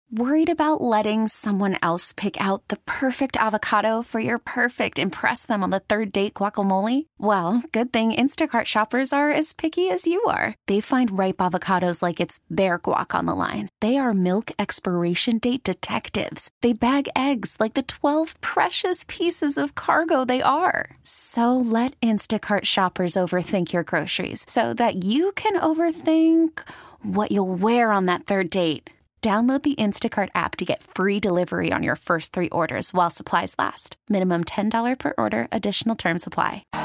Worried about letting someone else pick out the perfect avocado for your perfect impress them on the third date guacamole? Well, good thing Instacart shoppers are as picky as you are. They find ripe avocados like it's their guac on the line. They are milk expiration date detectives. They bag eggs like the 12 precious pieces of cargo they are. So let Instacart shoppers overthink your groceries so that you can overthink what you'll wear on that third date. Download the Instacart app to get free delivery on your first 3 orders while supplies last. Minimum $10 per order. Additional terms apply. All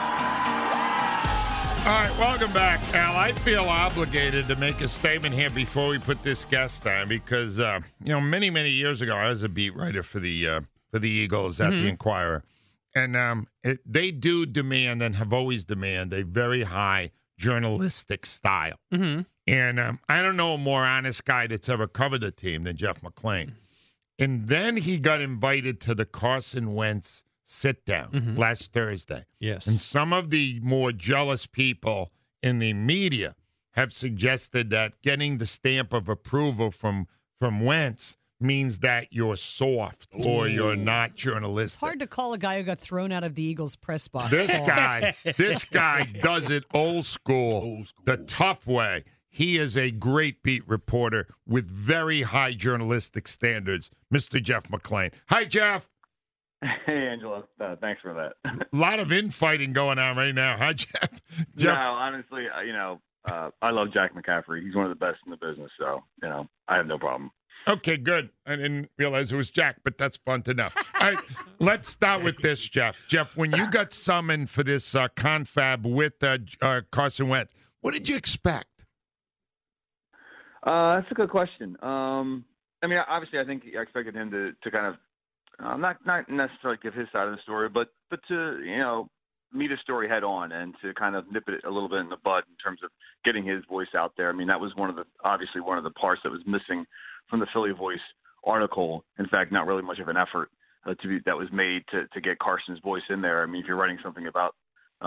right, welcome back, Al. I feel obligated to make a statement here before we put this guest on because, many, many years ago, I was a beat writer for the Eagles at the Inquirer. And they do demand and have always demanded a very high journalistic style. Mm-hmm. And I don't know a more honest guy that's ever covered a team than Jeff McClain. And then he got invited to the Carson Wentz sit-down last Thursday. Yes. And some of the more jealous people in the media have suggested that getting the stamp of approval from Wentz means that you're soft or you're not journalistic. Hard to call a guy who got thrown out of the Eagles press box. This guy does it old school, the tough way. He is a great beat reporter with very high journalistic standards, Mr. Jeff McClain. Hi, Jeff. Hey, Angela. Thanks for that. A lot of infighting going on right now, huh, Jeff? No, honestly, I love Jack McCaffrey. He's one of the best in the business, so, I have no problem. Okay, good. I didn't realize it was Jack, but that's fun to know. All right, let's start with this, Jeff. Jeff, when you got summoned for this confab with Carson Wentz, what did you expect? That's a good question. Obviously, I think I expected him to kind of not necessarily give his side of the story, but to meet a story head on and to kind of nip it a little bit in the bud in terms of getting his voice out there. I mean, that was one of the parts that was missing from the Philly Voice article. In fact, not really much of an effort that was made to get Carson's voice in there. I mean, if you're writing something about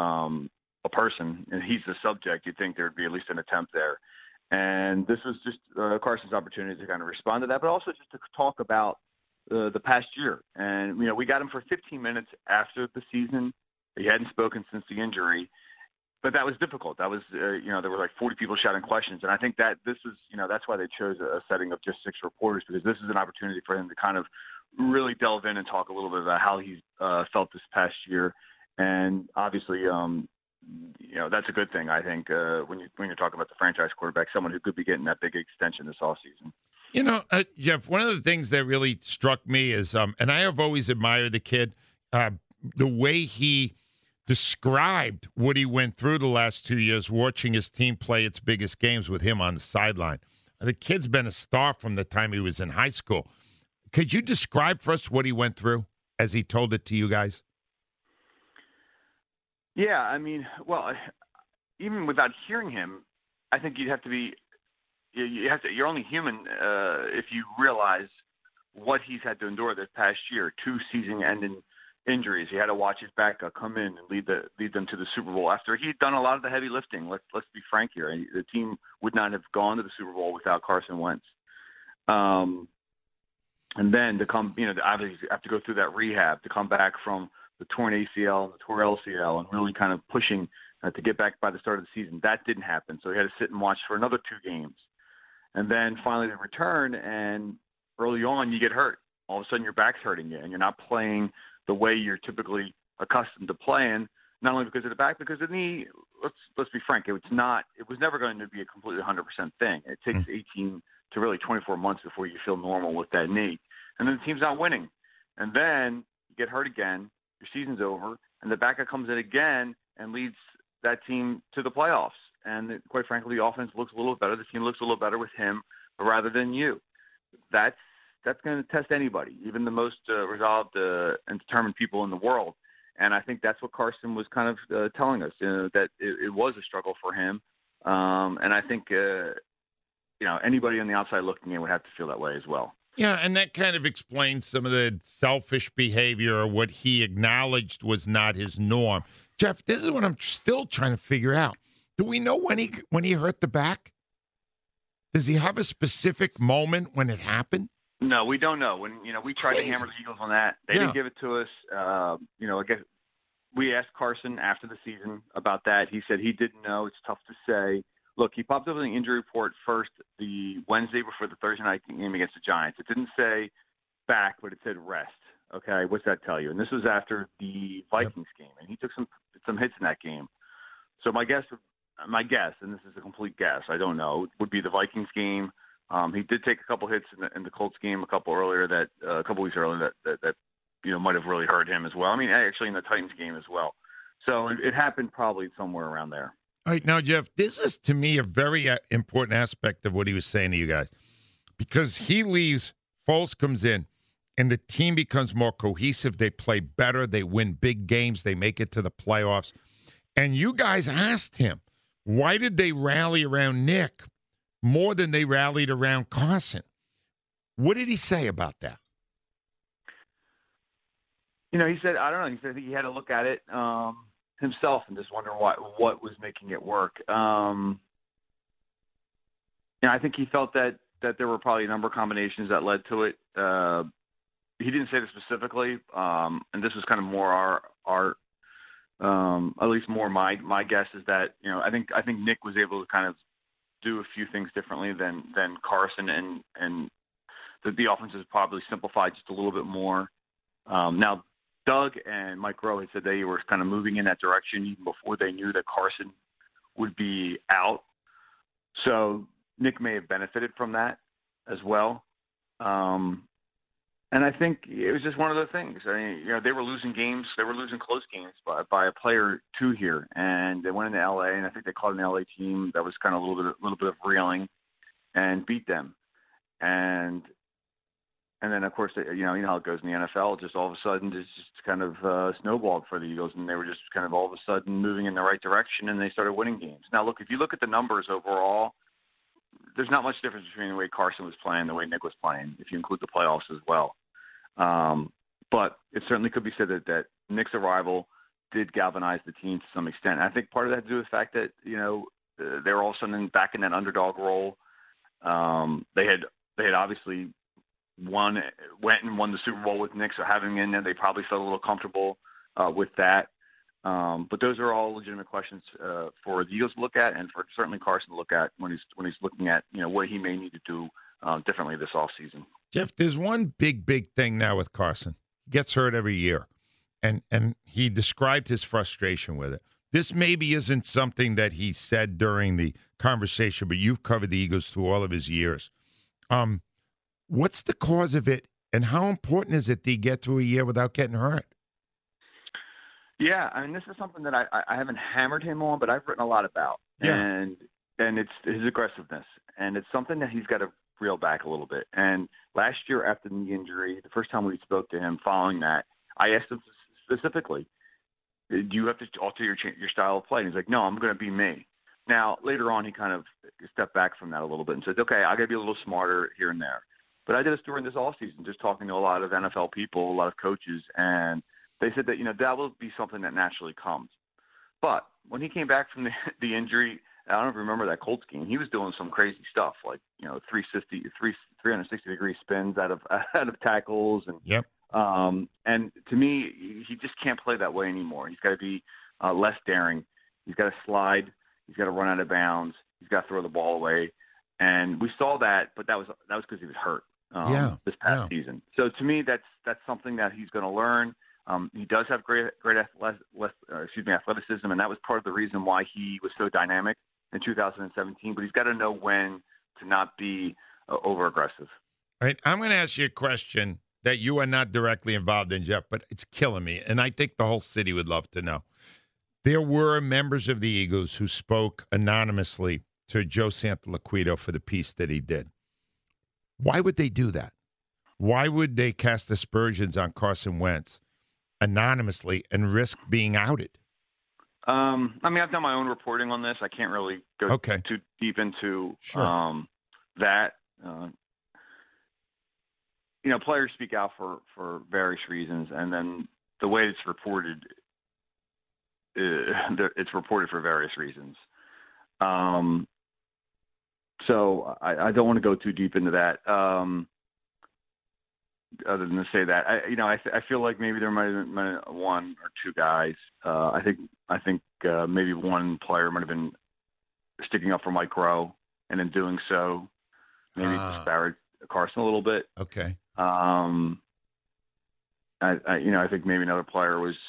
a person and he's the subject, you'd think there'd be at least an attempt there. And this was just Carson's opportunity to kind of respond to that, but also just to talk about the past year. And, we got him for 15 minutes after the season. He hadn't spoken since the injury, but that was difficult. That was, there were like 40 people shouting questions. And I think that this is, that's why they chose a setting of just 6 reporters, because this is an opportunity for him to kind of really delve in and talk a little bit about how he's felt this past year. And obviously, that's a good thing, I think, when you're talking about the franchise quarterback, someone who could be getting that big extension this offseason. Jeff, one of the things that really struck me is, and I have always admired the kid, the way he described what he went through the last 2 years watching his team play its biggest games with him on the sideline. The kid's been a star from the time he was in high school. Could you describe for us what he went through as he told it to you guys? Yeah, I mean, well, even without hearing him, I think you'd have to be you're only human if you realize what he's had to endure this past year. 2 season-ending injuries. He had to watch his backup come in and lead them to the Super Bowl after he'd done a lot of the heavy lifting. Let's be frank here. The team would not have gone to the Super Bowl without Carson Wentz. And then to come, obviously have to go through that rehab to come back from the torn ACL and the torn LCL and really kind of pushing to get back by the start of the season. That didn't happen. So he had to sit and watch for another 2 games. And then finally they return, and early on you get hurt. All of a sudden your back's hurting you, and you're not playing the way you're typically accustomed to playing, not only because of the back, because the knee, let's be frank, it was never going to be a completely 100% thing. It takes 18 to really 24 months before you feel normal with that knee. And then the team's not winning. And then you get hurt again, your season's over, and the backup comes in again and leads that team to the playoffs. And quite frankly, the offense looks a little better. The team looks a little better with him rather than you. That's going to test anybody, even the most resolved and determined people in the world. And I think that's what Carson was kind of telling us, that it was a struggle for him. And I think, anybody on the outside looking in would have to feel that way as well. Yeah, and that kind of explains some of the selfish behavior or what he acknowledged was not his norm. Jeff, this is what I'm still trying to figure out. Do we know when he hurt the back? Does he have a specific moment when it happened? No, we don't know. When we tried to hammer the Eagles on that, they didn't give it to us. I guess we asked Carson after the season about that. He said he didn't know. It's tough to say. Look, he popped up in the injury report first the Wednesday before the Thursday night game against the Giants. It didn't say back, but it said rest. Okay, what's that tell you? And this was after the Vikings game, and he took some hits in that game. So my guess, and this is a complete guess, I don't know, would be the Vikings game. He did take a couple hits in the Colts game a couple weeks earlier that might have really hurt him as well. I mean, actually in the Titans game as well. So it happened probably somewhere around there. All right, now, Jeff, this is, to me, a very important aspect of what he was saying to you guys. Because he leaves, Foles comes in, and the team becomes more cohesive. They play better. They win big games. They make it to the playoffs. And you guys asked him, why did they rally around Nick more than they rallied around Carson? What did he say about that? He said, I don't know. He said he had to look at it himself and just wonder what was making it work. I think he felt that there were probably a number of combinations that led to it. He didn't say this specifically, and this was kind of more our at least more my guess is that I think Nick was able to kind of do a few things differently than Carson, and the offense is probably simplified just a little bit more. Now, Doug and Mike Rowe had said they were kind of moving in that direction even before they knew that Carson would be out. So Nick may have benefited from that as well. And I think it was just one of those things. I mean, they were losing games. They were losing close games by a player or two here. And they went into L.A., and I think they caught an L.A. team that was kind of a little bit of reeling and beat them. And then, of course, you know how it goes in the NFL. Just all of a sudden, it's just kind of snowballed for the Eagles, and they were just kind of all of a sudden moving in the right direction, and they started winning games. Now, look, if you look at the numbers overall, there's not much difference between the way Carson was playing and the way Nick was playing, if you include the playoffs as well. But it certainly could be said that Nick's arrival did galvanize the team to some extent. I think part of that had to do with the fact that they were all of a sudden back in that underdog role. They had obviously went and won the Super Bowl with Nick, so having him in there, they probably felt a little comfortable with that. But those are all legitimate questions for the Eagles to look at, and for certainly Carson to look at when he's looking at what he may need to do differently this offseason. Jeff, there's one big thing now with Carson. He gets hurt every year, and he described his frustration with it. This maybe isn't something that he said during the conversation, but you've covered the Eagles through all of his years. What's the cause of it, and how important is it to get through a year without getting hurt? Yeah, I mean, this is something that I haven't hammered him on, but I've written a lot about. Yeah. And it's his aggressiveness, and it's something that he's got to reel back a little bit. And last year after the knee injury, the first time we spoke to him following that, I asked him specifically, do you have to alter your style of play? And he's like, no, I'm going to be me. Now, later on, he kind of stepped back from that a little bit and said, okay, I got to be a little smarter here and there. But I did this during this offseason, just talking to a lot of NFL people, a lot of coaches, and they said that, that will be something that naturally comes. But when he came back from the injury, I don't remember that Colts game, he was doing some crazy stuff, like, 360-degree spins out of tackles. And, yep. And to me, he just can't play that way anymore. He's got to be less daring. He's got to slide. He's got to run out of bounds. He's got to throw the ball away. And we saw that, but that was because he was hurt this past season. So to me, that's something that he's going to learn. He does have great athleticism, and that was part of the reason why he was so dynamic in 2017. But he's got to know when to not be over-aggressive. All right, I'm going to ask you a question that you are not directly involved in, Jeff, but it's killing me, and I think the whole city would love to know. There were members of the Eagles who spoke anonymously to Joe Santoliquito for the piece that he did. Why would they do that? Why would they cast aspersions on Carson Wentz anonymously and risk being outed? I mean, I've done my own reporting on this. I can't really go too deep into that. Players speak out for various reasons, and then the way it's reported, it's reported for various reasons. So I don't want to go too deep into that. Other than to say that, I feel like maybe there might have been one or two guys. I think maybe one player might have been sticking up for Mike Rowe, and in doing so, maybe disparaged Carson a little bit. Okay. I think maybe another player was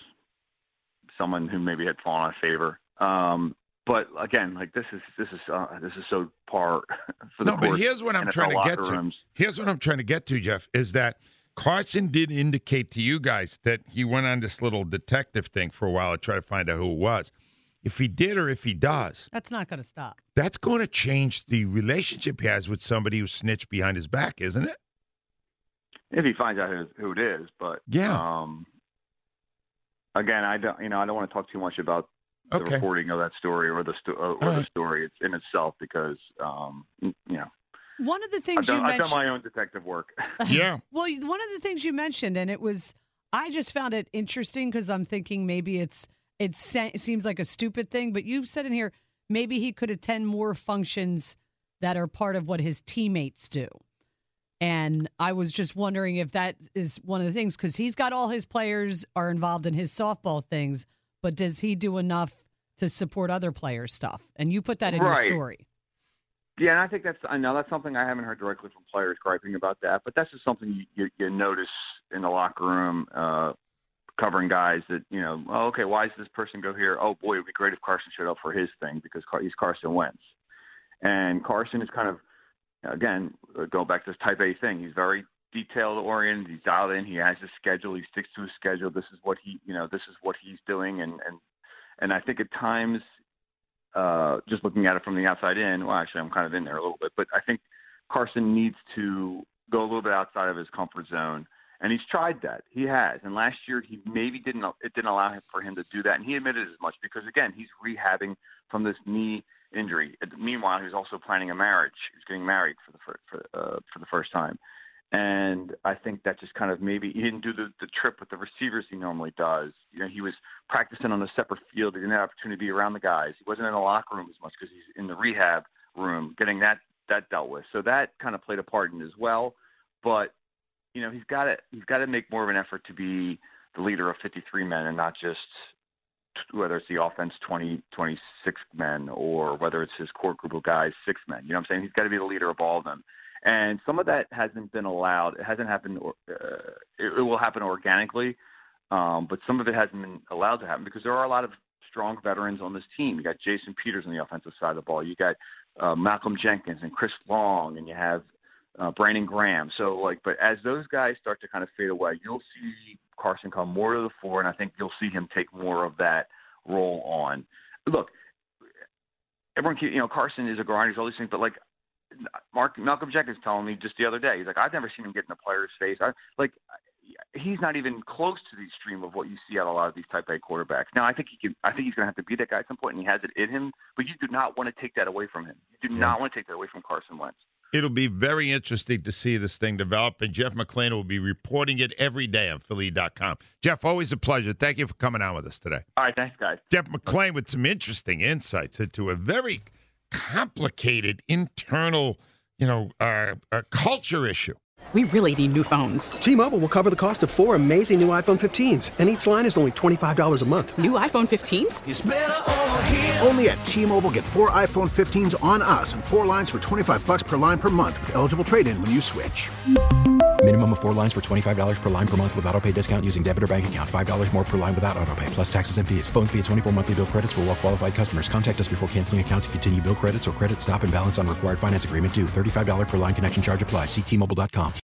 someone who maybe had fallen out of favor. But again, like this is so par for the course. No, but here's what I'm trying to get to. Here's what I'm trying to get to, Jeff, is that Carson did indicate to you guys that he went on this little detective thing for a while to try to find out who it was. If he did or if he does, that's not going to stop. That's going to change the relationship he has with somebody who snitched behind his back, isn't it? If he finds out who it is, but yeah. Again, I don't want to talk too much about the reporting of that story or the story in itself because one of the things I've done my own detective work. Yeah. Well, one of the things you mentioned, and I just found it interesting because I'm thinking maybe it seems like a stupid thing, but you said in here maybe he could attend more functions that are part of what his teammates do. And I was just wondering if that is one of the things, because he's got all his players are involved in his softball things, but does he do enough to support other players' stuff? And you put that in your story. Yeah, and I think that's something I haven't heard directly from players griping about that, but that's just something you notice in the locker room, covering guys that, okay, why does this person go here? Oh, boy, it would be great if Carson showed up for his thing because he's Carson Wentz. And Carson is kind of, again, going back to this type A thing, he's very detail-oriented. He's dialed in. He has his schedule. He sticks to his schedule. This is what he's doing. And I think at times, just looking at it from the outside in, well, actually, I'm kind of in there a little bit, but I think Carson needs to go a little bit outside of his comfort zone. And he's tried that. He has. And last year, it didn't allow for him to do that. And he admitted as much because, again, he's rehabbing from this knee injury. Meanwhile, he's also planning a marriage. He's getting married for the first time. And I think that just kind of maybe he didn't do the trip with the receivers he normally does. He was practicing on a separate field. He didn't have opportunity to be around the guys. He wasn't in the locker room as much because he's in the rehab room getting that dealt with. So that kind of played a part in it as well. But he's got to make more of an effort to be the leader of 53 men and not just whether it's the offense 26 men or whether it's his core group of guys 6 men. You know what I'm saying? He's got to be the leader of all of them. And some of that hasn't been allowed. It hasn't happened. It will happen organically, but some of it hasn't been allowed to happen because there are a lot of strong veterans on this team. You got Jason Peters on the offensive side of the ball. You got Malcolm Jenkins and Chris Long, and you have Brandon Graham. So, but as those guys start to kind of fade away, you'll see Carson come more to the fore, and I think you'll see him take more of that role on. Look, everyone, Carson is a grinder, he's all these things, but Malcolm Jenkins telling me just the other day, he's like, I've never seen him get in a player's face. He's not even close to the extreme of what you see out of a lot of these type A quarterbacks. Now, I think he's going to have to be that guy at some point, and he has it in him. But you do not want to take that away from him. You do not want to take that away from Carson Wentz. It'll be very interesting to see this thing develop, and Jeff McLane will be reporting it every day on Philly.com. Jeff, always a pleasure. Thank you for coming on with us today. All right, thanks, guys. Jeff McLane with some interesting insights into a very complicated internal, culture issue. We really need new phones. T-Mobile will cover the cost of 4 amazing new iPhone 15s, and each line is only $25 a month. New iPhone 15s? It's better over here. Only at T-Mobile, get 4 iPhone 15s on us and 4 lines for $25 per line per month with eligible trade-in when you switch. Minimum of 4 lines for $25 per line per month with autopay discount using debit or bank account. $5 more per line without autopay, plus taxes and fees. Phone fee at 24 monthly bill credits for well-qualified customers. Contact us before canceling account to continue bill credits or credit stop and balance on required finance agreement due. $35 per line connection charge applies. See T-Mobile.com.